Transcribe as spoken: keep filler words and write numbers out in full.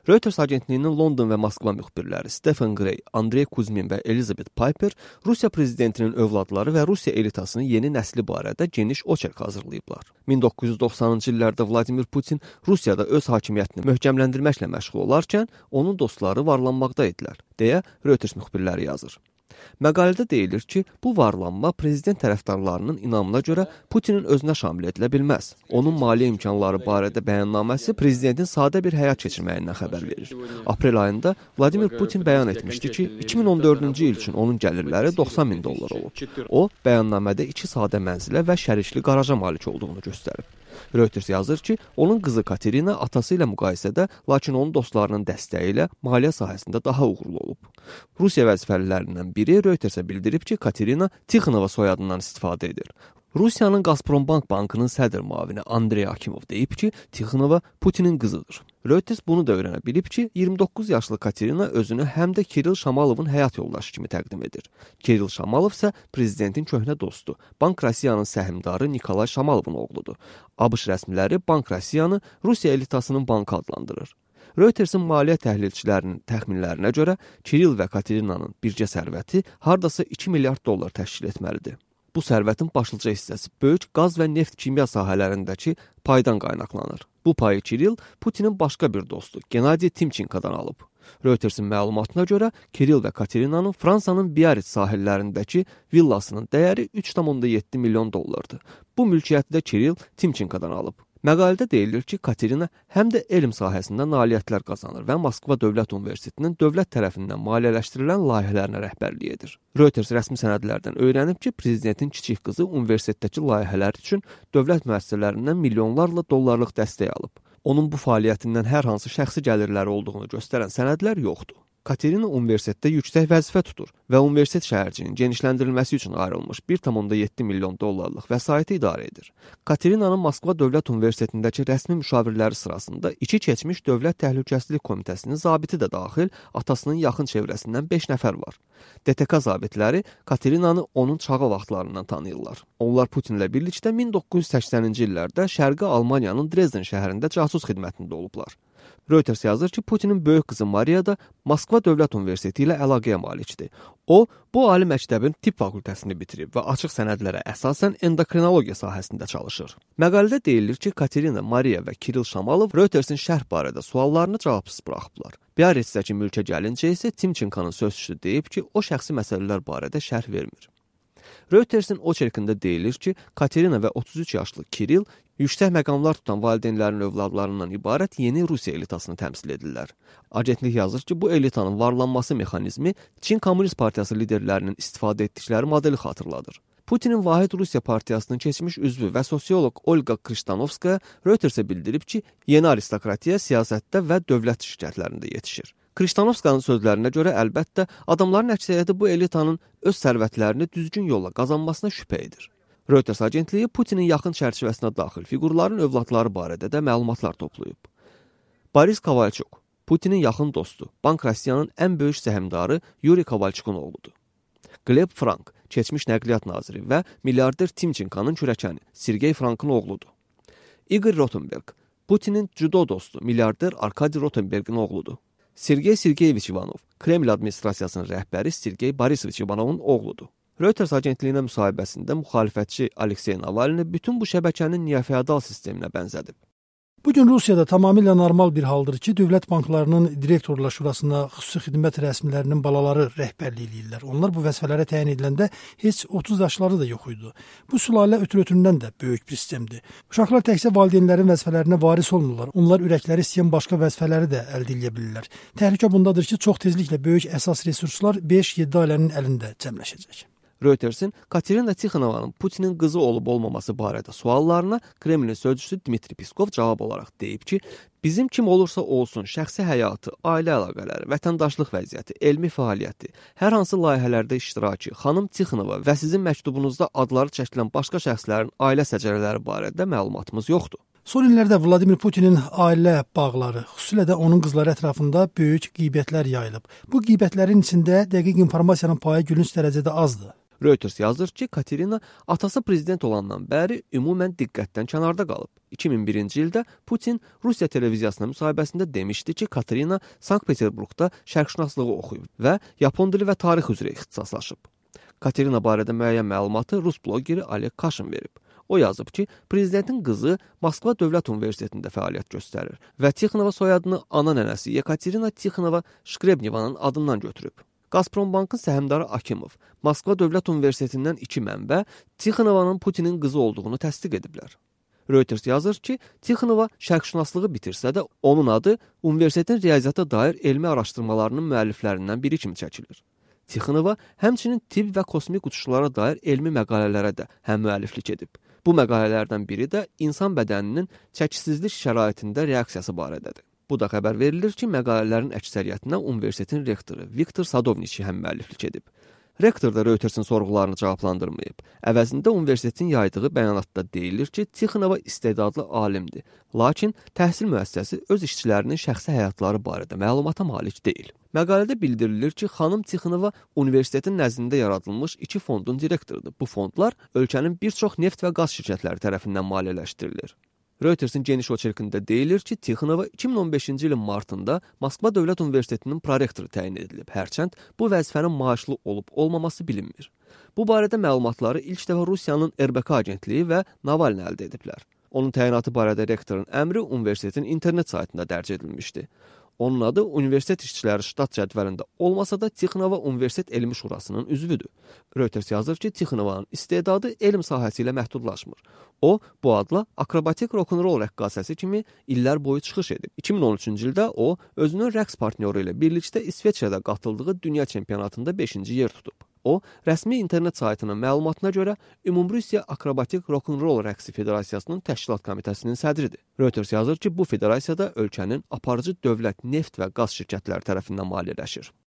Reuters agentliyinin London və Moskva müxbirləri Stephen Gray, Andrey Kuzmin və Elizabeth Piper Rusiya prezidentinin övladları və Rusiya elitasının yeni nəsli barədə geniş oçerk hazırlayıblar. min doqquz yüz doxsanıncı illərdə Vladimir Putin Rusiyada öz hakimiyyətini möhkəmləndirməklə məşğul olarkən onun dostları varlanmaqda idilər, deyə Reuters müxbirləri yazır. Məqalədə deyilir ki, bu varlanma prezident tərəfdarlarının inamına görə Putinin özünə şamil edilə bilməz. Onun maliyyə imkanları barədə bəyannaməsi prezidentin sadə bir həyat keçirməyindən xəbər verir. Aprel ayında Vladimir Putin bəyan etmişdi ki, iki min on dördüncü il üçün onun gəlirləri doxsan min dollar olub. O, bəyannamədə iki sadə mənzilə və şərikli qaraja malik olduğunu göstərib. Reuters yazır ki, onun qızı Katerina atası ilə müqayisədə, lakin onun dostlarının dəstəyi ilə maliyyə sahəsində daha uğurlu olub. Rusiya vəzifəlilərindən biri Reutersə bildirib ki, Katerina Tixonova soyadından istifadə edir. Rusiyanın Gazprombank bankının sədr müavini Andrey Akimov deyib ki, Tixonova Putinin qızıdır. Reuters bunu da öyrənə bilib ki, iyirmi doqquz yaşlı Katerina özünü həm də Kiril Şamalovun həyat yoldaşı kimi təqdim edir. Kiril Şamalov isə prezidentin köhnə dostu, Bank Rossiyanın səhmdarı Nikolay Şamalovun oğludur. ABŞ rəsmiləri Bank Rossiyanı Rusiya elitasının bankı adlandırır. Reutersin maliyyə təhlilçilərinin təxminlərinə görə Kiril və Katerinanın birgə sərvəti hardasa iki milyard dollar təşkil etməlidir. Bu sərvətin başlıca hissəsi böyük qaz və neft kimya sahələrindəki paydan qaynaqlanır. Bu payı Kiril Putinin başqa bir dostu Gennadiy Timçenkodan alıb. Reutersin məlumatına görə Kiril və Katerinanın Fransanın Biarritz sahillərindəki villasının dəyəri üç tam yeddi milyon dollardır. Bu mülkiyyəti də Kiril Timçenkodan alıb. Məqalədə deyilir ki, Katerina həm də elm sahəsində nailiyyətlər qazanır və Moskva Dövlət Universitetinin dövlət tərəfindən maliyyələşdirilən layihələrinə rəhbərlik edir. Reuters rəsmi sənədlərdən öyrənib ki, prezidentin kiçik qızı universitetdəki layihələr üçün dövlət müəssisələrindən milyonlarla dollarlıq dəstək alıb. Onun bu fəaliyyətindən hər hansı şəxsi gəlirləri olduğunu göstərən sənədlər yoxdur. Katerina universitetdə yüksək vəzifə tutur və universitet şəhərciyinin genişləndirilməsi üçün ayrılmış bir tam yeddi milyon dollarlıq vəsaiti idarə edir. Katerinanın Moskva Dövlət Universitetindəki rəsmi müşavirləri sırasında iki keçmiş Dövlət Təhlükəsizlik Komitəsinin zabiti də daxil atasının yaxın çevrəsindən beş nəfər var. D T K zabitləri Katerinanı onun çağı vaxtlarından tanıyırlar. Onlar Putinlə birlikdə min doqquz yüz səksəninci illərdə Şərqi Almaniyanın Dresden şəhərində casus xidmətində olublar. Reuters yazır ki, Putinin böyük qızı Maria da Moskva Dövlət Universiteti ilə əlaqəyə malikdir. O, bu ali məktəbin tibb fakültəsini bitirib və açıq sənədlərə əsasən endokrinologiya sahəsində çalışır. Məqalədə deyilir ki, Katerina, Maria və Kiril Şamalov Reutersin şərh barədə suallarını cavabsız buraxıblar. Biarritzdəki mülkə gəlincə isə Timçenkonun sözçüsü deyib ki, o şəxsi məsələlər barədə şərh vermir. Reutersin oçerkində deyilir ki, Katerina və otuz üç yaşlı Kiril yüksək məqamlar tutan valideynlərin övladlarından ibarət yeni Rusiya elitasını təmsil edirlər. Agentlik yazır ki, bu elitanın varlanması mexanizmi Çin Komünist Partiyası liderlərinin istifadə etdikləri modeli xatırladır. Putinin Vahid Rusiya Partiyasının keçmiş üzvü və sosioloq Olga Krishtanovskaya Reutersə bildirib ki, yeni aristokratiya siyasətdə və dövlət şirkətlərində yetişir. Krishtanovskanın sözlərinə görə əlbəttə adamların əksəriyyəti bu elitanın öz sərvətlərini düzgün yolla qazanmasına şübhə edir. Reuters agentliyi Putinin yaxın çərçivəsinə daxil fiqurların övladları barədə də məlumatlar toplayıb. Boris Kovalchuk, Putinin yaxın dostu, Bank Rossiyanın ən böyük səhmdarı Yuri Kovalchukun oğludur. Gleb Frank, keçmiş nəqliyyat naziri və milyarder Timçenkonun kürəkəni Sergey Frankın oğludur. Igor Rotenberg, Putinin judo dostu, milyarder Arkadi Rotenbergin oğludur. Sergey Sergeyeviç Ivanov, Kreml administrasiyasının rəhbəri Sergey Borisovich Ivanovun oğludur. Reuters agentliyinə müsahibəsində müxalifətçi Aleksey Navalny bütün bu şəbəkənin niyə-feodal sisteminə bənzədib. Bugün Rusiyada tamamilə normal bir haldır ki, dövlət banklarının direktorlar şurasına xüsusi xidmət rəsmilərinin balaları rəhbərlik edirlər. Onlar bu vəzifələrə təyin ediləndə heç otuz yaşları da yox idi. Bu sülalə ötürü-ötüründən də böyük bir sistemdir. Uşaqlar təkcə valideynlərin vəzifələrinə varis olmurlar. Onlar ürəkləri istəyən başqa vəzifələri də əldə edə bilirlər. Təhlükə bundadır ki, çox tezliklə böyük əsas resurslar beş yeddi ailənin əlində cəmləşəcək. Reutersin Katerina Tixonovanın Putinin qızı olub-olmaması barədə suallarına Kremlin sözçüsü Dmitri Peskov cavab olaraq deyib ki, bizim kim olursa olsun şəxsi həyatı, ailə əlaqələri, vətəndaşlıq vəziyyəti, elmi fəaliyyəti, hər hansı layihələrdə iştirakı, xanım Tixonova və sizin məktubunuzda adları çəkilən başqa şəxslərin ailə səcərələri barədə məlumatımız yoxdur. Son illərdə Vladimir Putinin ailə bağları, xüsusilə də onun qızları ətrafında böyük qeybətlər yayılıb. Bu qeybətlərin içində dəqiq informasiyanın payı gülünc dərəcədə azdır. Reuters yazır ki, Katerina atası prezident olandan bəri ümumən diqqətdən kənarda qalıb. iki min birinci ildə Putin Rusiya televiziyasına müsahibəsində demişdi ki, Katerina Sankt-Peterburqda şərqşünaslığı oxuyub və Yapon dili və tarix üzrə ixtisaslaşıb. Katerina barədə müəyyən məlumatı Rus bloqeri Oleg Kashin verib. O yazıb ki, prezidentin qızı Moskva Dövlət Universitetində fəaliyyət göstərir və Tixonova soyadını ana nənəsi Yekaterina Tixonova Şkrebnevanın adından götürüb. Gazprombankın səhmdarı Akimov Moskva Dövlət Universitetindən iki mənbə Tixonovanın Putinin qızı olduğunu təsdiq ediblər. Reuters yazır ki, Tixonova şərqşünaslığı bitirsə də onun adı universitetin riyaziyyata dair elmi araşdırmalarının müəlliflərindən biri kimi çəkilir. Tixonova həmçinin tibb və kosmik uçuşlara dair elmi məqalələrə də həm müəlliflik edib. Bu məqalələrdən biri də insan bədəninin çəkisizlik şəraitində reaksiyası barədədir. Bu da xəbər verilir ki, məqalələrin əksəriyyətinə universitetin rektoru Viktor Sadovniçi həm müəlliflik edib. Rektor da Reutersin sorğularını cavablandırmayıb. Əvəzində universitetin yaydığı bəyanatda deyilir ki, Tixonova istedadlı alimdir, lakin təhsil müəssisəsi öz işçilərinin şəxsi həyatları barədə məlumata malik deyil. Məqalədə bildirilir ki, xanım Tixonova universitetin nəzdində yaradılmış iki fondun direktorudur. Bu fondlar ölkənin bir çox neft və qaz şirkətləri tərəfindən maliyyələşdirilir. Reutersin geniş oçerkində deyilir ki, Tixonova iki min on beşinci ilin martında Moskva Dövlət Universitetinin prorektoru təyin edilib. Hərçənd bu vəzifənin maaşlı olub-olmaması bilinmir. Bu barədə məlumatları ilk dəfə Rusiyanın R B K agentliyi və Navalny əldə ediblər. Onun təyinatı barədə rektorun əmri universitetin internet saytında dərc edilmişdi. Onun adı universitet işçiləri ştat cədvəlində olmasa da Tixonova Universitet Elmi Şurasının üzvüdür. Reuters yazır ki, Tixonovanın istedadı elm sahəsi ilə məhdudlaşmır. O, bu adla akrobatik rock'n'roll rəqqasəsi kimi illər boyu çıxış edib. iki min on üçüncü ildə o, özünün rəqs partnyoru ilə birlikdə İsveçrədə qatıldığı dünya çempionatında beşinci yer tutub. O, rəsmi internet saytının məlumatına görə Ümumrusiya Akrobatik Rock'n'Roll Rəqsi Federasiyasının təşkilat komitəsinin sədridir. Reuters yazır ki, bu federasiyada ölkənin aparıcı dövlət neft və qaz şirkətləri tərəfindən maliyyələşir.